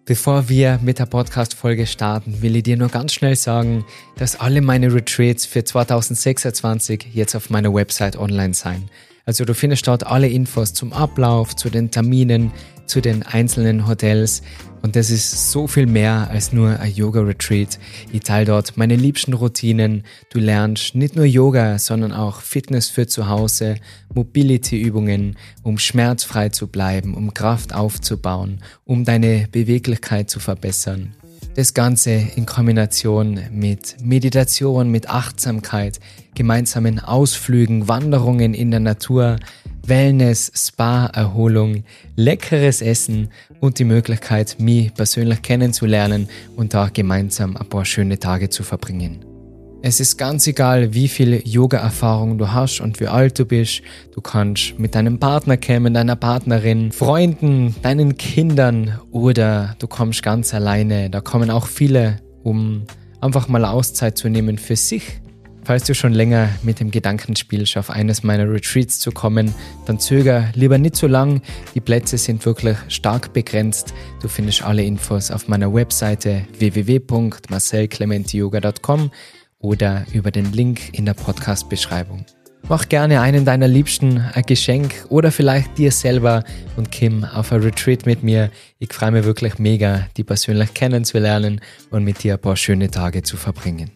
Bevor wir mit der Podcast-Folge starten, will ich dir nur ganz schnell sagen, dass alle meine Retreats für 2026 jetzt auf meiner Website online sein. Also du findest dort alle Infos zum Ablauf, zu den Terminen, zu den einzelnen Hotels und das ist so viel mehr als nur ein Yoga-Retreat. Ich teile dort meine liebsten Routinen. Du lernst nicht nur Yoga, sondern auch Fitness für zu Hause, Mobility-Übungen, um schmerzfrei zu bleiben, um Kraft aufzubauen, um deine Beweglichkeit zu verbessern. Das Ganze in Kombination mit Meditation, mit Achtsamkeit, gemeinsamen Ausflügen, Wanderungen in der Natur, Wellness, Spa, Erholung, leckeres Essen und die Möglichkeit, mich persönlich kennenzulernen und da gemeinsam ein paar schöne Tage zu verbringen. Es ist ganz egal, wie viel Yoga-Erfahrung du hast und wie alt du bist. Du kannst mit deinem Partner kommen, deiner Partnerin, Freunden, deinen Kindern oder du kommst ganz alleine. Da kommen auch viele, um einfach mal Auszeit zu nehmen für sich. Falls du schon länger mit dem Gedanken spielst, auf eines meiner Retreats zu kommen, dann zöger lieber nicht so lang. Die Plätze sind wirklich stark begrenzt. Du findest alle Infos auf meiner Webseite www.marcelclementiyoga.com oder über den Link in der Podcast-Beschreibung. Mach gerne einen deiner Liebsten ein Geschenk oder vielleicht dir selber und Kim auf ein Retreat mit mir. Ich freue mich wirklich mega, die persönlich kennenzulernen und mit dir ein paar schöne Tage zu verbringen.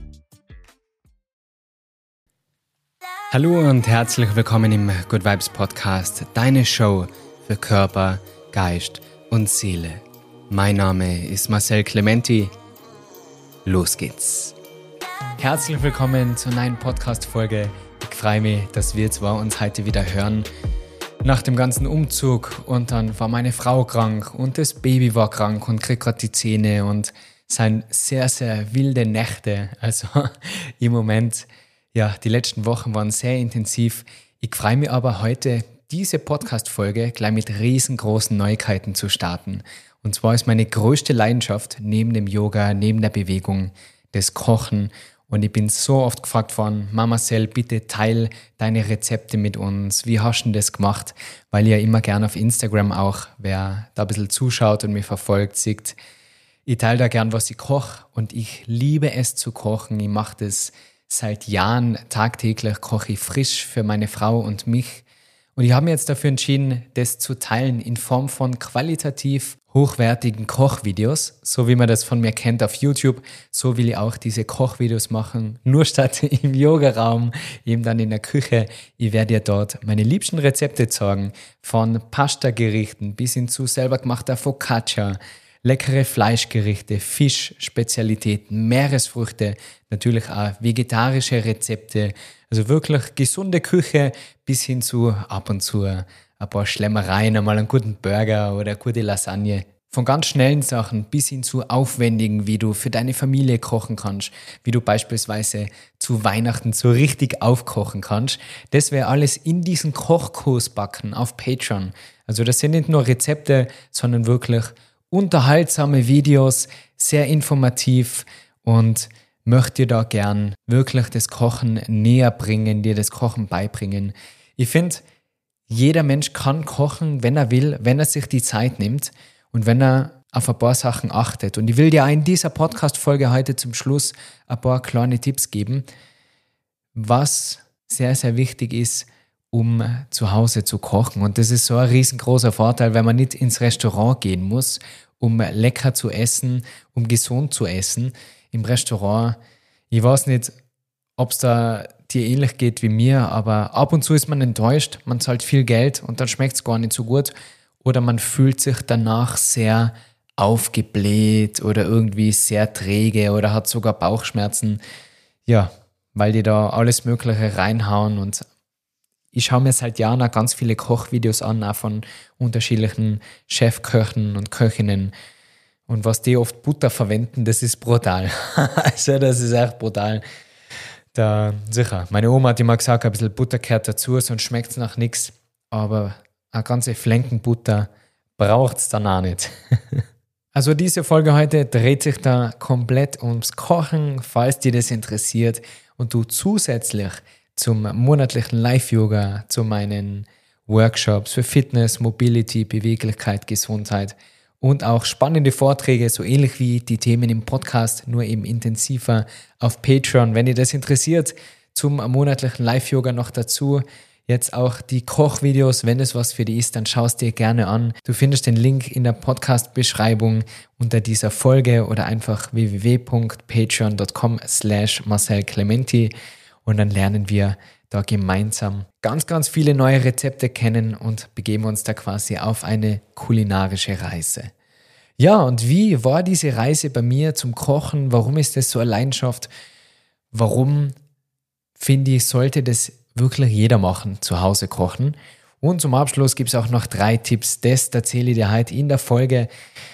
Hallo und herzlich willkommen im Good Vibes Podcast, deine Show für Körper, Geist und Seele. Mein Name ist Marcel Clementi. Los geht's. Herzlich willkommen zur neuen Podcast-Folge. Ich freue mich, dass wir zwei uns heute wieder hören. Nach dem ganzen Umzug und dann war meine Frau krank und das Baby war krank und kriegt gerade die Zähne und es sind sehr, sehr wilde Nächte. Also im Moment, ja, die letzten Wochen waren sehr intensiv. Ich freue mich aber heute, diese Podcast-Folge gleich mit riesengroßen Neuigkeiten zu starten. Und zwar ist meine größte Leidenschaft neben dem Yoga, neben der Bewegung, das Kochen. Und ich bin so oft gefragt worden, Mama Marcel, bitte teil deine Rezepte mit uns. Wie hast du denn das gemacht? Weil ich ja immer gerne auf Instagram auch, wer da ein bisschen zuschaut und mich verfolgt, sieht, ich teile da gern, was ich koche. Und ich liebe es zu kochen. Ich mache das seit Jahren tagtäglich, koche ich frisch für meine Frau und mich. Und ich habe mir jetzt dafür entschieden, das zu teilen in Form von qualitativ hochwertigen Kochvideos, so wie man das von mir kennt auf YouTube. So will ich auch diese Kochvideos machen, nur statt im Yogaraum, eben dann in der Küche. Ich werde dir dort meine liebsten Rezepte zeigen, von Pasta-Gerichten bis hin zu selber gemachter Focaccia, leckere Fleischgerichte, Fischspezialitäten, Meeresfrüchte, natürlich auch vegetarische Rezepte, also wirklich gesunde Küche bis hin zu ab und zu ein paar Schlemmereien, einmal einen guten Burger oder eine gute Lasagne. Von ganz schnellen Sachen bis hin zu aufwendigen, wie du für deine Familie kochen kannst, wie du beispielsweise zu Weihnachten so richtig aufkochen kannst. Das wäre alles in diesen Kochkurs backen auf Patreon. Also das sind nicht nur Rezepte, sondern wirklich unterhaltsame Videos, sehr informativ und möchte dir da gern wirklich das Kochen näher bringen, dir das Kochen beibringen. Ich finde, jeder Mensch kann kochen, wenn er will, wenn er sich die Zeit nimmt und wenn er auf ein paar Sachen achtet. Und ich will dir auch in dieser Podcast-Folge heute zum Schluss ein paar kleine Tipps geben, was sehr, sehr wichtig ist, um zu Hause zu kochen. Und das ist so ein riesengroßer Vorteil, wenn man nicht ins Restaurant gehen muss, um lecker zu essen, um gesund zu essen. Im Restaurant, ich weiß nicht, ob es da dir ähnlich geht wie mir, aber ab und zu ist man enttäuscht, man zahlt viel Geld und dann schmeckt es gar nicht so gut. Oder man fühlt sich danach sehr aufgebläht oder irgendwie sehr träge oder hat sogar Bauchschmerzen. Ja, weil die da alles Mögliche reinhauen und ich schaue mir seit Jahren auch ganz viele Kochvideos an, auch von unterschiedlichen Chefköchen und Köchinnen. Und was die oft Butter verwenden, das ist brutal. Also das ist echt brutal. Da, sicher, meine Oma hat immer gesagt, ein bisschen Butter gehört dazu, sonst schmeckt es nach nichts. Aber eine ganze Flankenbutter braucht es dann auch nicht. Also diese Folge heute dreht sich da komplett ums Kochen, falls dir das interessiert und du zusätzlich zum monatlichen Live-Yoga, zu meinen Workshops für Fitness, Mobility, Beweglichkeit, Gesundheit und auch spannende Vorträge, so ähnlich wie die Themen im Podcast, nur eben intensiver auf Patreon. Wenn ihr das interessiert, zum monatlichen Live-Yoga noch dazu. Jetzt auch die Kochvideos, wenn es was für dich ist, dann schau es dir gerne an. Du findest den Link in der Podcast-Beschreibung unter dieser Folge oder einfach www.patreon.com/Marcel Clementi und dann lernen wir da gemeinsam ganz, ganz viele neue Rezepte kennen und begeben uns da quasi auf eine kulinarische Reise. Ja, und wie war diese Reise bei mir zum Kochen? Warum ist das so eine Leidenschaft? Warum, finde ich, sollte das wirklich jeder machen, zu Hause kochen? Und zum Abschluss gibt es auch noch 3 Tipps. Das erzähle ich dir heute in der Folge.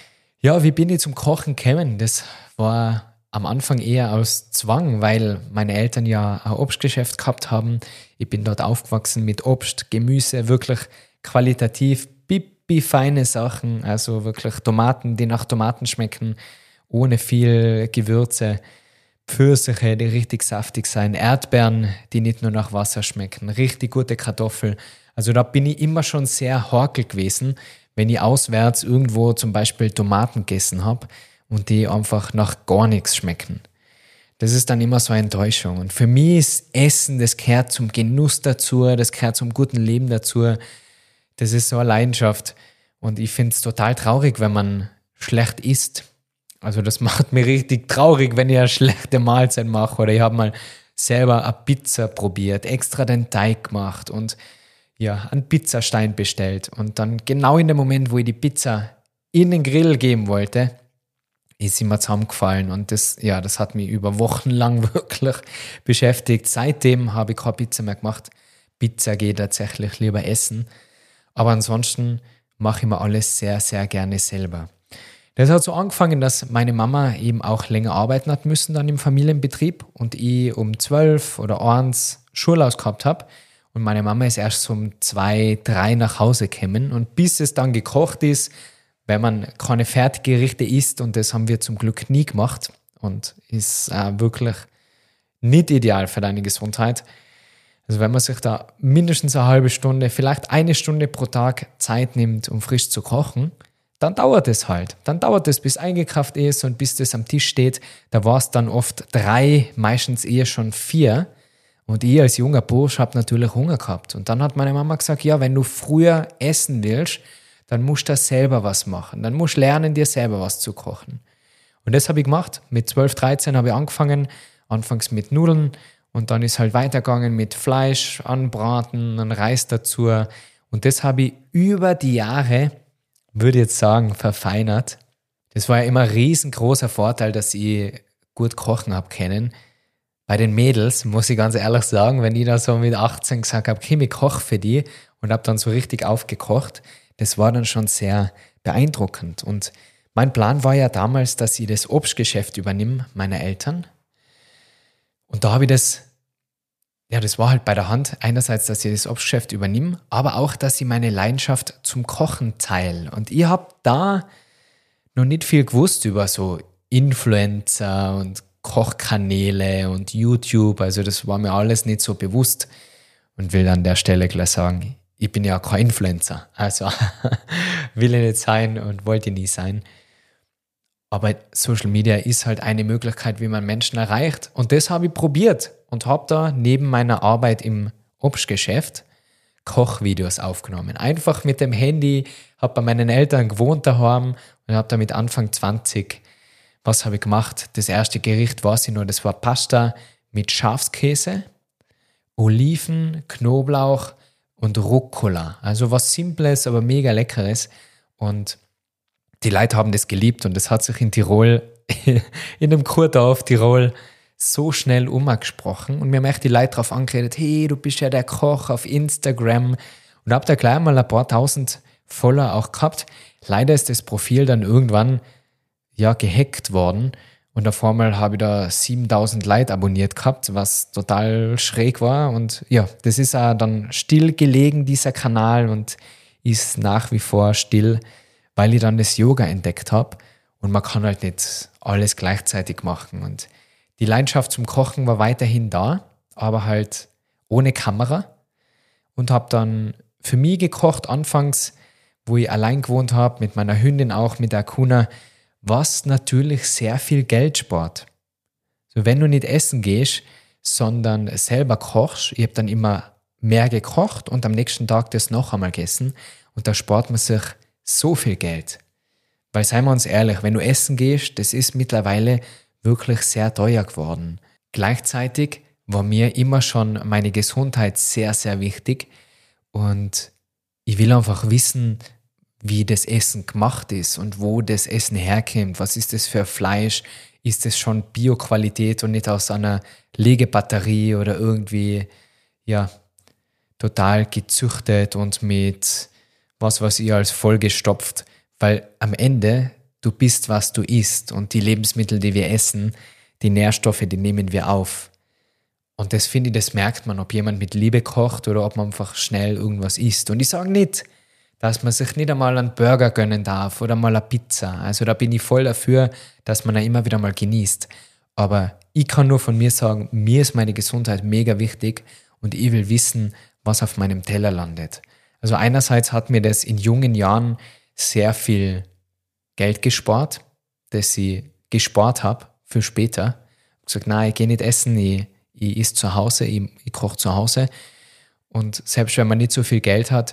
Ja, wie bin ich zum Kochen gekommen? Das war am Anfang eher aus Zwang, weil meine Eltern ja ein Obstgeschäft gehabt haben. Ich bin dort aufgewachsen mit Obst, Gemüse, wirklich qualitativ feine Sachen, also wirklich Tomaten, die nach Tomaten schmecken, ohne viel Gewürze, Pfirsiche, die richtig saftig sein, Erdbeeren, die nicht nur nach Wasser schmecken, richtig gute Kartoffeln. Also da bin ich immer schon sehr horkel gewesen, wenn ich auswärts irgendwo zum Beispiel Tomaten gegessen habe und die einfach nach gar nichts schmecken. Das ist dann immer so eine Enttäuschung. Und für mich ist Essen, das gehört zum Genuss dazu, das gehört zum guten Leben dazu. Das ist so eine Leidenschaft. Und ich finde es total traurig, wenn man schlecht isst. Also das macht mich richtig traurig, wenn ich eine schlechte Mahlzeit mache. Oder ich habe mal selber eine Pizza probiert, extra den Teig gemacht und ja, einen Pizzastein bestellt. Und dann genau in dem Moment, wo ich die Pizza in den Grill geben wollte, ist sie mir zusammengefallen. Und das hat mich über Wochen lang wirklich beschäftigt. Seitdem habe ich keine Pizza mehr gemacht. Pizza gehe ich tatsächlich lieber essen. Aber ansonsten mache ich mir alles sehr, sehr gerne selber. Das hat so angefangen, dass meine Mama eben auch länger arbeiten hat müssen dann im Familienbetrieb und ich um 12 oder 1 Schulaus gehabt habe. Und meine Mama ist erst so um 2, 3 nach Hause gekommen. Und bis es dann gekocht ist, wenn man keine Fertiggerichte isst, und das haben wir zum Glück nie gemacht und ist wirklich nicht ideal für deine Gesundheit. Also wenn man sich da mindestens eine halbe Stunde, vielleicht 1 Stunde pro Tag Zeit nimmt, um frisch zu kochen, dann dauert es halt. Dann dauert es, bis eingekauft ist und bis das am Tisch steht. Da war es dann oft 3, meistens eher schon 4. Und ich als junger Bursch habe natürlich Hunger gehabt. Und dann hat meine Mama gesagt, ja, wenn du früher essen willst, dann musst du selber was machen. Dann musst du lernen, dir selber was zu kochen. Und das habe ich gemacht. Mit 12, 13 habe ich angefangen. Anfangs mit Nudeln. Und dann ist halt weitergegangen mit Fleisch anbraten, und Reis dazu. Und das habe ich über die Jahre, würde ich jetzt sagen, verfeinert. Das war ja immer ein riesengroßer Vorteil, dass ich gut kochen habe können. Bei den Mädels, muss ich ganz ehrlich sagen, wenn ich da so mit 18 gesagt habe, okay, ich koche für die und habe dann so richtig aufgekocht, das war dann schon sehr beeindruckend. Und mein Plan war ja damals, dass ich das Obstgeschäft übernehme, meiner Eltern. Und da habe ich das war halt bei der Hand. Einerseits, dass ich das Obstgeschäft übernehme, aber auch, dass ich meine Leidenschaft zum Kochen teile. Und ich habe da noch nicht viel gewusst über so Influencer und Kochkanäle und YouTube. Also das war mir alles nicht so bewusst. Und will an der Stelle gleich sagen, ich bin ja kein Influencer. Also will ich nicht sein und wollte nie sein. Aber Social Media ist halt eine Möglichkeit, wie man Menschen erreicht. Und das habe ich probiert und habe da neben meiner Arbeit im Obstgeschäft Kochvideos aufgenommen. Einfach mit dem Handy, habe bei meinen Eltern gewohnt daheim und habe da mit Anfang 20, was habe ich gemacht? Das erste Gericht, weiß ich noch, das war Pasta mit Schafskäse, Oliven, Knoblauch und Rucola. Also was Simples, aber mega Leckeres. Und die Leute haben das geliebt und das hat sich in Tirol, in dem Kurdorf Tirol, so schnell umgesprochen. Und mir haben echt die Leute darauf angeredet, hey, du bist ja der Koch auf Instagram. Und habe da gleich mal ein paar tausend Follower auch gehabt. Leider ist das Profil dann irgendwann gehackt worden. Und auf einmal habe ich da 7000 Leute abonniert gehabt, was total schräg war. Und ja, das ist auch dann still gelegen, dieser Kanal, und ist nach wie vor still, weil ich dann das Yoga entdeckt habe und man kann halt nicht alles gleichzeitig machen. Und die Leidenschaft zum Kochen war weiterhin da, aber halt ohne Kamera, und habe dann für mich gekocht anfangs, wo ich allein gewohnt habe, mit meiner Hündin auch, mit der Akuna, was natürlich sehr viel Geld spart. So, wenn du nicht essen gehst, sondern selber kochst, ich habe dann immer mehr gekocht und am nächsten Tag das noch einmal gegessen und da spart man sich so viel Geld. Weil, seien wir uns ehrlich, wenn du essen gehst, das ist mittlerweile wirklich sehr teuer geworden. Gleichzeitig war mir immer schon meine Gesundheit sehr, sehr wichtig und ich will einfach wissen, wie das Essen gemacht ist und wo das Essen herkommt. Was ist das für Fleisch? Ist das schon Bio-Qualität und nicht aus einer Legebatterie oder irgendwie, ja, total gezüchtet und mit was weiß ich als vollgestopft? Weil am Ende, du bist, was du isst und die Lebensmittel, die wir essen, die Nährstoffe, die nehmen wir auf. Und das finde ich, das merkt man, ob jemand mit Liebe kocht oder ob man einfach schnell irgendwas isst. Und ich sage nicht, dass man sich nicht einmal einen Burger gönnen darf oder mal eine Pizza. Also da bin ich voll dafür, dass man ja immer wieder mal genießt. Aber ich kann nur von mir sagen, mir ist meine Gesundheit mega wichtig und ich will wissen, was auf meinem Teller landet. Also einerseits hat mir das in jungen Jahren sehr viel Geld gespart, das ich gespart habe für später. Ich habe gesagt, nein, ich gehe nicht essen, ich esse zu Hause, ich koche zu Hause. Und selbst wenn man nicht so viel Geld hat,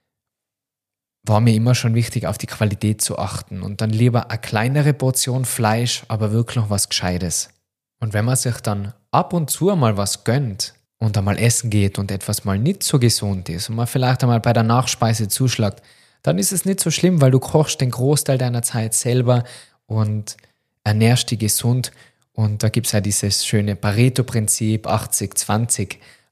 war mir immer schon wichtig, auf die Qualität zu achten. Und dann lieber eine kleinere Portion Fleisch, aber wirklich was Gescheites. Und wenn man sich dann ab und zu mal was gönnt und einmal essen geht und etwas mal nicht so gesund ist und man vielleicht einmal bei der Nachspeise zuschlagt, dann ist es nicht so schlimm, weil du kochst den Großteil deiner Zeit selber und ernährst dich gesund. Und da gibt es ja dieses schöne Pareto-Prinzip, 80-20,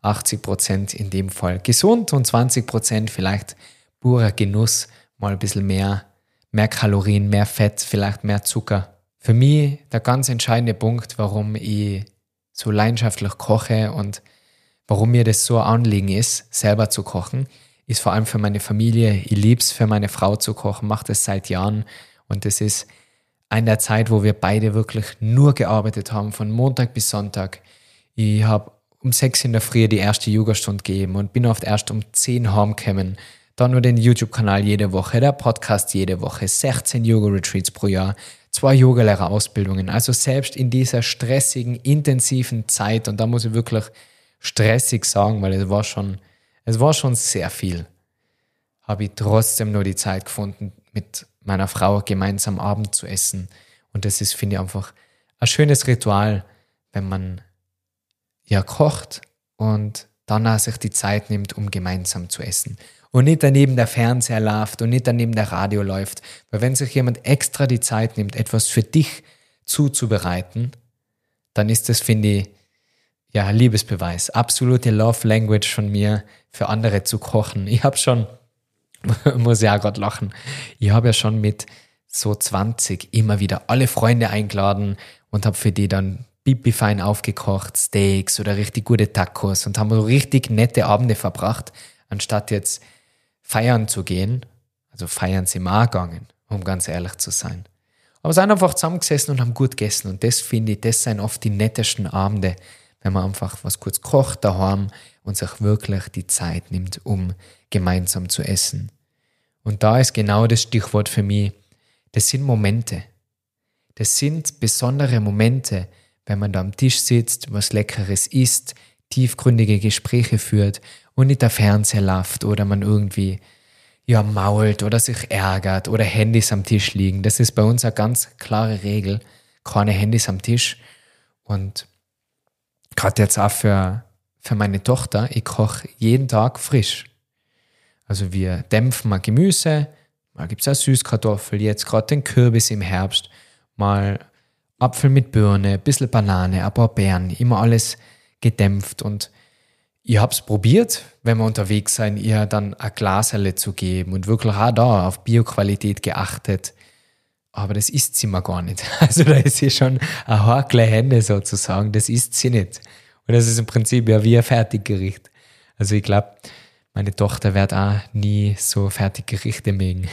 80% in dem Fall gesund und 20% vielleicht purer Genuss, mal ein bisschen mehr Kalorien, mehr Fett, vielleicht mehr Zucker. Für mich der ganz entscheidende Punkt, warum ich so leidenschaftlich koche und warum mir das so ein Anliegen ist, selber zu kochen, ist vor allem für meine Familie. Ich liebe es, für meine Frau zu kochen, mache das seit Jahren und das ist in der Zeit, wo wir beide wirklich nur gearbeitet haben, von Montag bis Sonntag. Ich habe um 6 in der Früh die erste Yogastunde gegeben und bin oft erst um 10 heimgekommen. Dann nur den YouTube-Kanal jede Woche, der Podcast jede Woche, 16 Yoga-Retreats pro Jahr, 2 Yogalehrerausbildungen. Also selbst in dieser stressigen, intensiven Zeit, und da muss ich wirklich stressig sagen, weil es war schon sehr viel, habe ich trotzdem nur die Zeit gefunden, mit meiner Frau gemeinsam Abend zu essen. Und das ist, finde ich, einfach ein schönes Ritual, wenn man ja kocht und danach sich die Zeit nimmt, um gemeinsam zu essen. Und nicht daneben der Fernseher läuft und nicht daneben der Radio läuft. Weil wenn sich jemand extra die Zeit nimmt, etwas für dich zuzubereiten, dann ist das, finde ich, ja, Liebesbeweis. Absolute Love Language von mir, für andere zu kochen. Ich habe schon, muss ja auch gerade lachen, ich habe ja schon mit so 20 immer wieder alle Freunde eingeladen und habe für die dann pipi-fein aufgekocht, Steaks oder richtig gute Tacos und haben so richtig nette Abende verbracht, anstatt jetzt feiern zu gehen. Also feiern sind wir auch gegangen, um ganz ehrlich zu sein. Aber sind einfach zusammengesessen und haben gut gegessen und das finde ich, das sind oft die nettesten Abende, wenn man einfach was kurz kocht daheim und sich wirklich die Zeit nimmt, um gemeinsam zu essen. Und da ist genau das Stichwort für mich, das sind Momente. Das sind besondere Momente, wenn man da am Tisch sitzt, was Leckeres isst, tiefgründige Gespräche führt und nicht der Fernseher läuft oder man irgendwie mault oder sich ärgert oder Handys am Tisch liegen. Das ist bei uns eine ganz klare Regel. Keine Handys am Tisch. Und gerade jetzt auch für meine Tochter, ich koche jeden Tag frisch. Also wir dämpfen mal Gemüse, mal gibt es auch Süßkartoffel, jetzt gerade den Kürbis im Herbst, mal Apfel mit Birne, ein bisschen Banane, ein paar Beeren, immer alles gedämpft. Und ich habe es probiert, wenn wir unterwegs sein, ihr dann ein Glaserle zu geben und wirklich auch da auf Bioqualität geachtet. Aber das isst sie mir gar nicht. Also da ist sie schon ein Hakel Hände sozusagen, das isst sie nicht. Und das ist im Prinzip ja wie ein Fertiggericht. Also ich glaube, meine Tochter wird auch nie so Fertiggerichte mögen.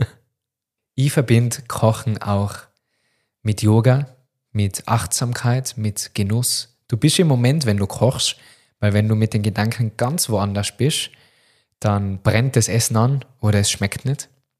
Ich verbinde Kochen auch mit Yoga, mit Achtsamkeit, mit Genuss. Du bist im Moment, wenn du kochst, weil wenn du mit den Gedanken ganz woanders bist, dann brennt das Essen an oder es schmeckt nicht.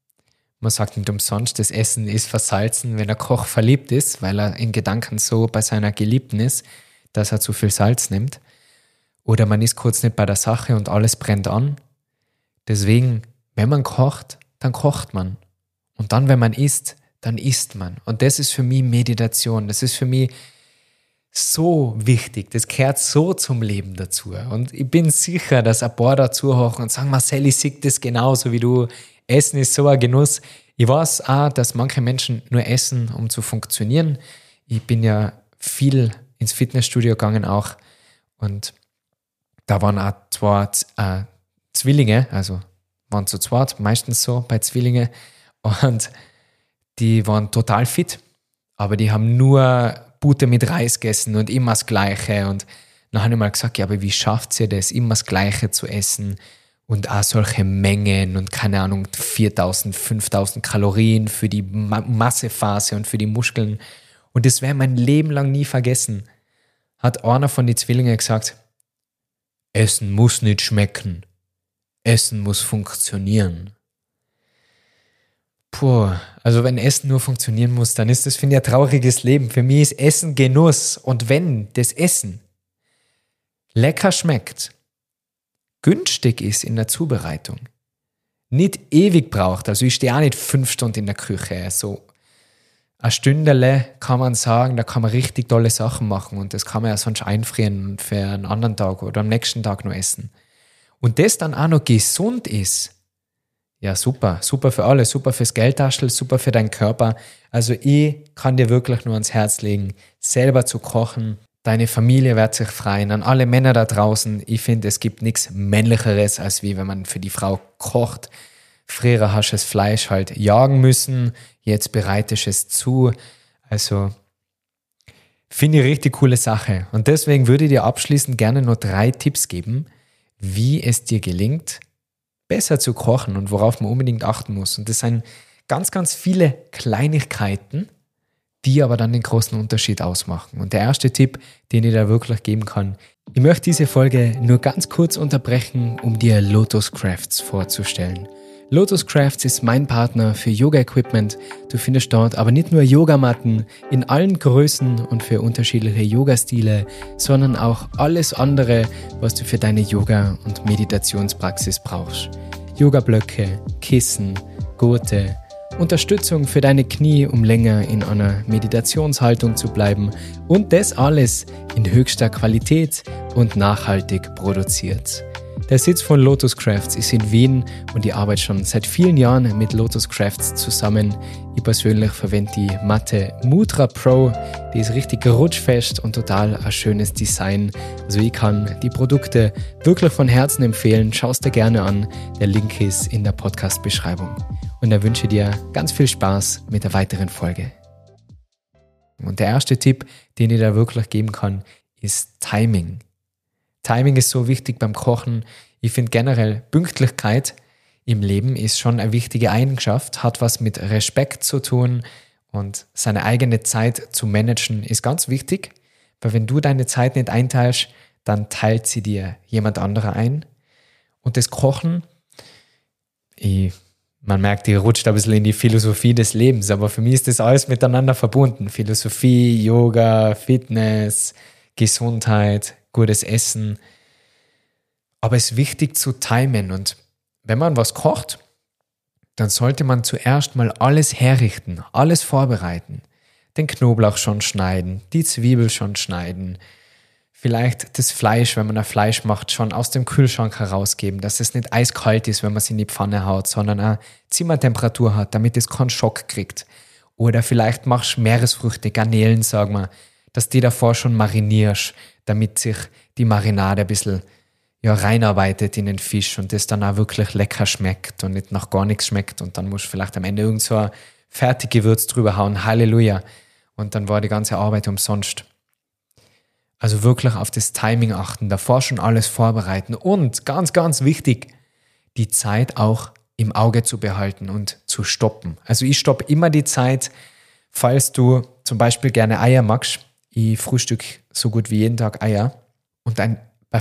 Man sagt nicht umsonst, das Essen ist versalzen, wenn der Koch verliebt ist, weil er in Gedanken so bei seiner Geliebten ist, dass er zu viel Salz nimmt. Oder man ist kurz nicht bei der Sache und alles brennt an. Deswegen, wenn man kocht, dann kocht man. Und dann, wenn man isst, dann isst man. Und das ist für mich Meditation. Das ist für mich so wichtig. Das gehört so zum Leben dazu. Und ich bin sicher, dass ein paar da zuhören und sagen, Marcel, ich sehe das genauso wie du. Essen ist so ein Genuss. Ich weiß auch, dass manche Menschen nur essen, um zu funktionieren. Ich bin ja viel ins Fitnessstudio gegangen auch. Und da waren auch zwei Zwillinge, also waren zu zweit, meistens so bei Zwillingen. Und die waren total fit, aber die haben nur Butter mit Reis gegessen und immer das Gleiche. Und dann habe ich mal gesagt, ja, aber wie schafft ihr das, immer das Gleiche zu essen und auch solche Mengen und keine Ahnung, 4.000, 5.000 Kalorien für die Massephase und für die Muskeln. Und das werde ich mein Leben lang nie vergessen. Hat einer von den Zwillingen gesagt, Essen muss nicht schmecken, Essen muss funktionieren. Puh, also wenn Essen nur funktionieren muss, dann ist das, finde ich, ein trauriges Leben. Für mich ist Essen Genuss. Und wenn das Essen lecker schmeckt, günstig ist in der Zubereitung, nicht ewig braucht, also ich stehe auch nicht 5 Stunden in der Küche, so ein Stündele kann man sagen, da kann man richtig tolle Sachen machen und das kann man ja sonst einfrieren und für einen anderen Tag oder am nächsten Tag noch essen. Und das dann auch noch gesund ist, ja, super. Super für alle, super fürs Geldtaschel, super für deinen Körper. Also ich kann dir wirklich nur ans Herz legen, selber zu kochen. Deine Familie wird sich freuen. An alle Männer da draußen, ich finde, es gibt nichts Männlicheres, als wie wenn man für die Frau kocht. Früher hast du das Fleisch halt jagen müssen, jetzt bereitest du es zu. Also finde ich richtig coole Sache. Und deswegen würde ich dir abschließend gerne nur 3 Tipps geben, wie es dir gelingt, besser zu kochen und worauf man unbedingt achten muss. Und das sind ganz, ganz viele Kleinigkeiten, die aber dann den großen Unterschied ausmachen. Und der erste Tipp, den ich da wirklich geben kann, ich möchte diese Folge nur ganz kurz unterbrechen, um dir Lotus Crafts vorzustellen. Lotus Crafts ist mein Partner für Yoga-Equipment. Du findest dort aber nicht nur Yogamatten in allen Größen und für unterschiedliche Yoga-Stile, sondern auch alles andere, was du für deine Yoga- und Meditationspraxis brauchst. Yoga-Blöcke, Kissen, Gurte, Unterstützung für deine Knie, um länger in einer Meditationshaltung zu bleiben und das alles in höchster Qualität und nachhaltig produziert. Der Sitz von Lotus Crafts ist in Wien und ich arbeite schon seit vielen Jahren mit Lotus Crafts zusammen. Ich persönlich verwende die Matte Mudra Pro, die ist richtig rutschfest und total ein schönes Design. Also ich kann die Produkte wirklich von Herzen empfehlen. Schau es dir gerne an, der Link ist in der Podcast-Beschreibung. Und ich wünsche dir ganz viel Spaß mit der weiteren Folge. Und der erste Tipp, den ich da wirklich geben kann, ist Timing. Timing ist so wichtig beim Kochen. Ich finde generell Pünktlichkeit im Leben ist schon eine wichtige Eigenschaft, hat was mit Respekt zu tun und seine eigene Zeit zu managen ist ganz wichtig, weil wenn du deine Zeit nicht einteilst, dann teilt sie dir jemand anderer ein. Und das Kochen, man merkt, ich rutscht ein bisschen in die Philosophie des Lebens, aber für mich ist das alles miteinander verbunden. Philosophie, Yoga, Fitness, Gesundheit, gutes Essen. Aber es ist wichtig zu timen und wenn man was kocht, dann sollte man zuerst mal alles herrichten, alles vorbereiten. Den Knoblauch schon schneiden, die Zwiebel schon schneiden, vielleicht das Fleisch, wenn man ein Fleisch macht, schon aus dem Kühlschrank herausgeben, dass es nicht eiskalt ist, wenn man es in die Pfanne haut, sondern eine Zimmertemperatur hat, damit es keinen Schock kriegt. Oder vielleicht machst du Meeresfrüchte, Garnelen, sagen wir, dass die davor schon marinierst, damit sich die Marinade ein bisschen reinarbeitet in den Fisch und das dann auch wirklich lecker schmeckt und nicht nach gar nichts schmeckt und dann musst du vielleicht am Ende irgend so ein Fertiggewürz drüber hauen, Halleluja, und dann war die ganze Arbeit umsonst. Also wirklich auf das Timing achten, davor schon alles vorbereiten und ganz, ganz wichtig, die Zeit auch im Auge zu behalten und zu stoppen. Also ich stoppe immer die Zeit, falls du zum Beispiel gerne Eier magst. Ich frühstücke so gut wie jeden Tag Eier und ein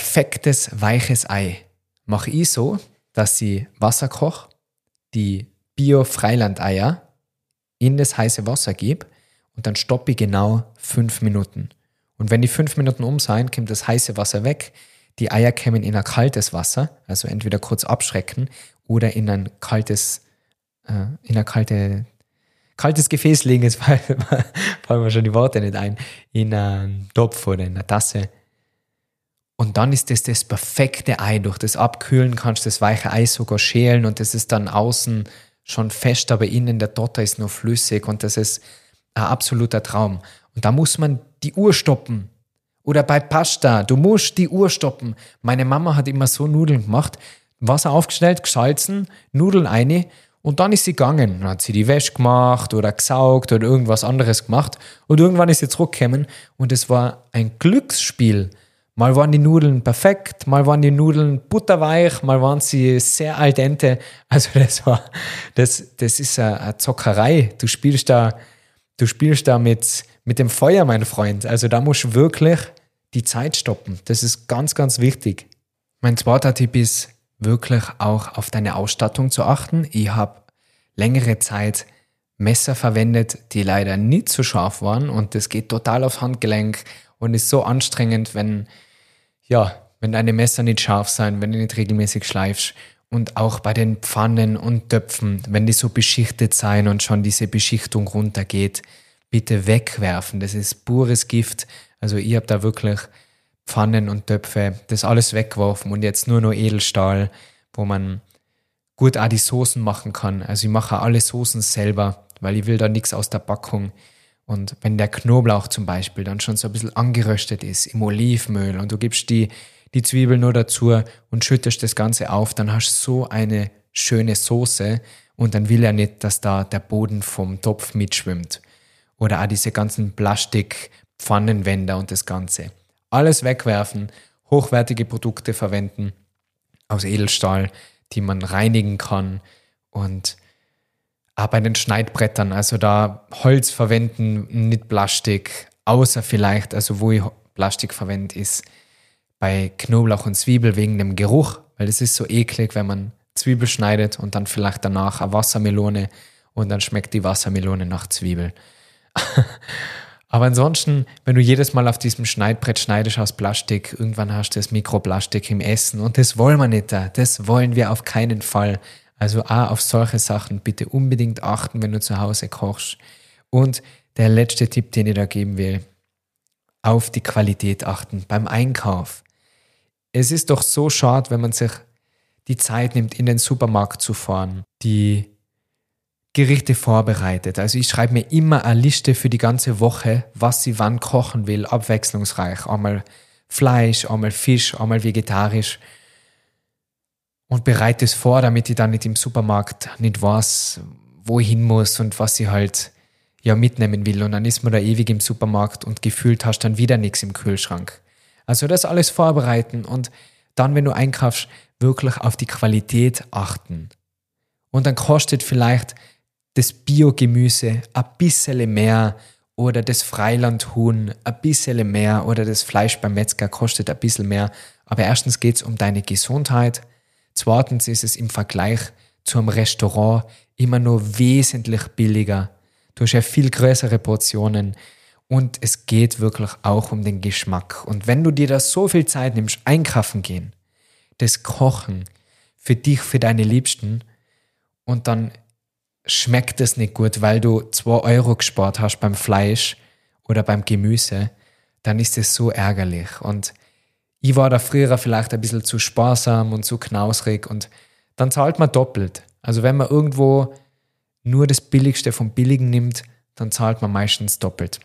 perfektes, weiches Ei mache ich so, dass ich Wasser koche, die Bio-Freilandeier in das heiße Wasser gebe und dann stoppe ich genau 5 Minuten. Und wenn die 5 Minuten um sind, kommt das heiße Wasser weg. Die Eier kommen in ein kaltes Wasser, also entweder kurz abschrecken oder in ein kaltes Gefäß legen, jetzt fallen mir schon die Worte nicht ein, in einen Topf oder in eine Tasse. Und dann ist das perfekte Ei. Durch das Abkühlen kannst du das weiche Ei sogar schälen und das ist dann außen schon fest, aber innen der Dotter ist nur flüssig und das ist ein absoluter Traum. Und da muss man die Uhr stoppen. Oder bei Pasta, du musst die Uhr stoppen. Meine Mama hat immer so Nudeln gemacht, Wasser aufgestellt, geschalzen, Nudeln rein und dann ist sie gegangen. Dann hat sie die Wäsche gemacht oder gesaugt oder irgendwas anderes gemacht und irgendwann ist sie zurückgekommen und es war ein Glücksspiel. Mal waren die Nudeln perfekt, mal waren die Nudeln butterweich, mal waren sie sehr al dente. Also das ist eine Zockerei. Du spielst da mit dem Feuer, mein Freund. Also da musst du wirklich die Zeit stoppen. Das ist ganz, ganz wichtig. Mein zweiter Tipp ist, wirklich auch auf deine Ausstattung zu achten. Ich habe längere Zeit Messer verwendet, die leider nicht so scharf waren und das geht total aufs Handgelenk und ist so anstrengend, wenn deine Messer nicht scharf sind, wenn du nicht regelmäßig schleifst. Und auch bei den Pfannen und Töpfen, wenn die so beschichtet sein und schon diese Beschichtung runtergeht, bitte wegwerfen. Das ist pures Gift. Also ich habe da wirklich Pfannen und Töpfe, das alles weggeworfen und jetzt nur noch Edelstahl, wo man gut auch die Soßen machen kann. Also ich mache alle Soßen selber, weil ich will da nichts aus der Packung. Und wenn der Knoblauch zum Beispiel dann schon so ein bisschen angeröstet ist im Olivenöl und du gibst die Zwiebeln nur dazu und schüttest das Ganze auf, dann hast du so eine schöne Soße und dann will er nicht, dass da der Boden vom Topf mitschwimmt. Oder auch diese ganzen Plastikpfannenwender und das Ganze. Alles wegwerfen, hochwertige Produkte verwenden aus Edelstahl, die man reinigen kann und auch bei den Schneidbrettern, also da Holz verwenden, nicht Plastik, außer vielleicht, also wo ich Plastik verwende, ist bei Knoblauch und Zwiebel wegen dem Geruch, weil es ist so eklig, wenn man Zwiebel schneidet und dann vielleicht danach eine Wassermelone und dann schmeckt die Wassermelone nach Zwiebel. Aber ansonsten, wenn du jedes Mal auf diesem Schneidbrett schneidest aus Plastik, irgendwann hast du das Mikroplastik im Essen und das wollen wir nicht da. Das wollen wir auf keinen Fall. Also auch auf solche Sachen bitte unbedingt achten, wenn du zu Hause kochst. Und der letzte Tipp, den ich da geben will, auf die Qualität achten beim Einkauf. Es ist doch so schade, wenn man sich die Zeit nimmt, in den Supermarkt zu fahren, die Gerichte vorbereitet. Also ich schreibe mir immer eine Liste für die ganze Woche, was ich wann kochen will, abwechslungsreich. Einmal Fleisch, einmal Fisch, einmal vegetarisch. Und bereite es vor, damit ich dann nicht im Supermarkt nicht weiß, wo ich hin muss und was ich halt mitnehmen will. Und dann ist man da ewig im Supermarkt und gefühlt hast dann wieder nichts im Kühlschrank. Also das alles vorbereiten und dann, wenn du einkaufst, wirklich auf die Qualität achten. Und dann kostet vielleicht das Biogemüse ein bisschen mehr oder das Freilandhuhn ein bisschen mehr oder das Fleisch beim Metzger kostet ein bisschen mehr. Aber erstens geht es um deine Gesundheit. Zweitens ist es im Vergleich zu einem Restaurant immer nur wesentlich billiger. Du hast ja viel größere Portionen und es geht wirklich auch um den Geschmack. Und wenn du dir da so viel Zeit nimmst, einkaufen gehen, das Kochen für dich, für deine Liebsten und dann schmeckt es nicht gut, weil du 2 Euro gespart hast beim Fleisch oder beim Gemüse, dann ist es so ärgerlich. Und ich war da früher vielleicht ein bisschen zu sparsam und zu knausrig und dann zahlt man doppelt. Also wenn man irgendwo nur das Billigste vom Billigen nimmt, dann zahlt man meistens doppelt.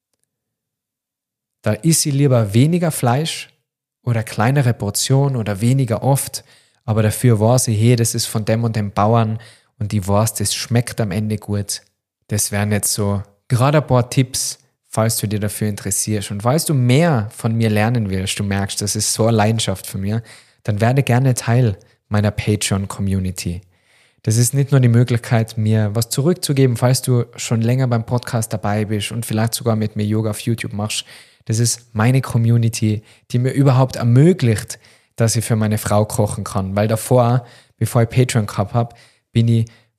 Da isst ich lieber weniger Fleisch oder kleinere Portion oder weniger oft, aber dafür weiß ich, hey, das ist von dem und dem Bauern und ich weiß, das schmeckt am Ende gut. Das wären jetzt so gerade ein paar Tipps, falls du dir dafür interessierst. Und falls du mehr von mir lernen willst, du merkst, das ist so eine Leidenschaft von mir, dann werde gerne Teil meiner Patreon-Community. Das ist nicht nur die Möglichkeit, mir was zurückzugeben, falls du schon länger beim Podcast dabei bist und vielleicht sogar mit mir Yoga auf YouTube machst. Das ist meine Community, die mir überhaupt ermöglicht, dass ich für meine Frau kochen kann. Weil davor, bevor ich Patreon gehabt habe, bin ich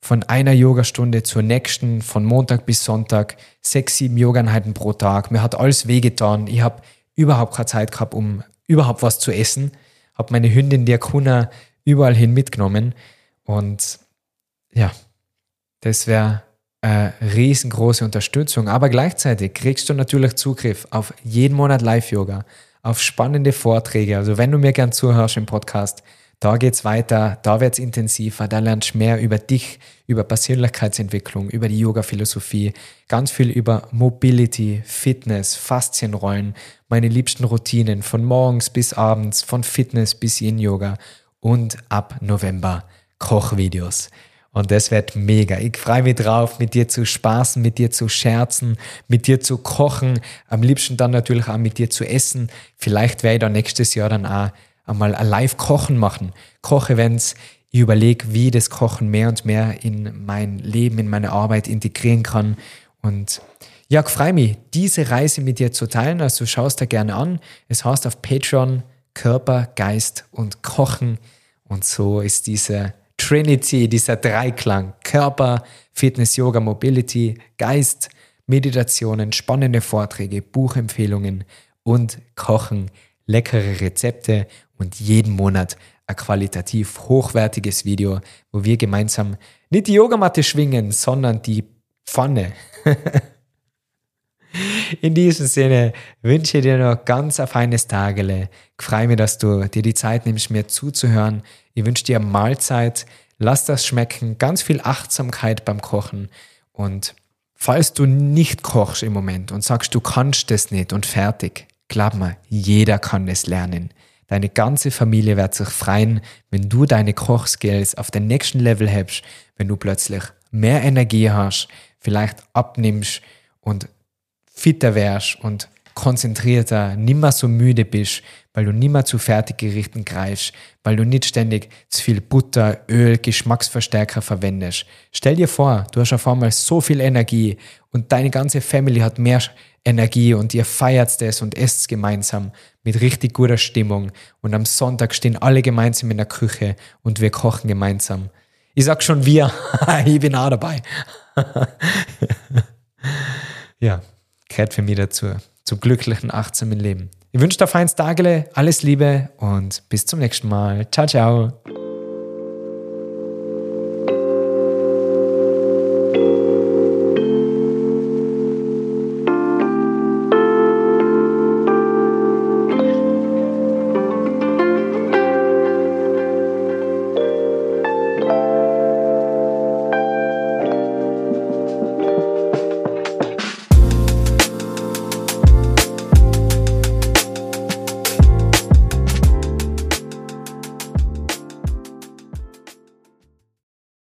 von einer Yogastunde zur nächsten, von Montag bis Sonntag, 6, 7 Yoga-Einheiten pro Tag. Mir hat alles wehgetan. Ich habe überhaupt keine Zeit gehabt, um überhaupt was zu essen. Habe meine Hündin Diakona überall hin mitgenommen. Und ja, das wäre eine riesengroße Unterstützung. Aber gleichzeitig kriegst du natürlich Zugriff auf jeden Monat Live-Yoga, auf spannende Vorträge. Also wenn du mir gern zuhörst im Podcast, da geht's weiter, da wird's intensiver, da lernst du mehr über dich, über Persönlichkeitsentwicklung, über die Yoga-Philosophie, ganz viel über Mobility, Fitness, Faszienrollen, meine liebsten Routinen von morgens bis abends, von Fitness bis Yin-Yoga und ab November Kochvideos. Und das wird mega. Ich freue mich drauf, mit dir zu spaßen, mit dir zu scherzen, mit dir zu kochen, am liebsten dann natürlich auch mit dir zu essen. Vielleicht werde ich dann nächstes Jahr dann auch einmal ein Live-Kochen machen. Koch-Events, ich überlege, wie das Kochen mehr und mehr in mein Leben, in meine Arbeit integrieren kann. Und ja, ich freue mich, diese Reise mit dir zu teilen. Also schaust da gerne an. Es heißt auf Patreon Körper, Geist und Kochen. Und so ist diese Trinity, dieser Dreiklang, Körper, Fitness, Yoga, Mobility, Geist, Meditationen, spannende Vorträge, Buchempfehlungen und Kochen, leckere Rezepte und jeden Monat ein qualitativ hochwertiges Video, wo wir gemeinsam nicht die Yogamatte schwingen, sondern die Pfanne. In diesem Sinne wünsche ich dir noch ganz ein feines Tagele. Ich freue mich, dass du dir die Zeit nimmst, mir zuzuhören. Ich wünsche dir eine Mahlzeit. Lass das schmecken. Ganz viel Achtsamkeit beim Kochen. Und falls du nicht kochst im Moment und sagst, du kannst das nicht und fertig, glaub mir, jeder kann es lernen. Deine ganze Familie wird sich freuen, wenn du deine Kochskills auf den nächsten Level hebst, wenn du plötzlich mehr Energie hast, vielleicht abnimmst und fitter wärst und konzentrierter, nimmer so müde bist, weil du nimmer zu Fertiggerichten greifst, weil du nicht ständig zu viel Butter, Öl, Geschmacksverstärker verwendest. Stell dir vor, du hast auf einmal so viel Energie und deine ganze Family hat mehr Energie und ihr feiert das und esst gemeinsam mit richtig guter Stimmung und am Sonntag stehen alle gemeinsam in der Küche und wir kochen gemeinsam. Ich sag schon wir, ich bin auch dabei. Ja, gehört für mich dazu, zum glücklichen, achtsamen Leben. Ich wünsche dir feins Tagele, alles Liebe und bis zum nächsten Mal. Ciao, ciao.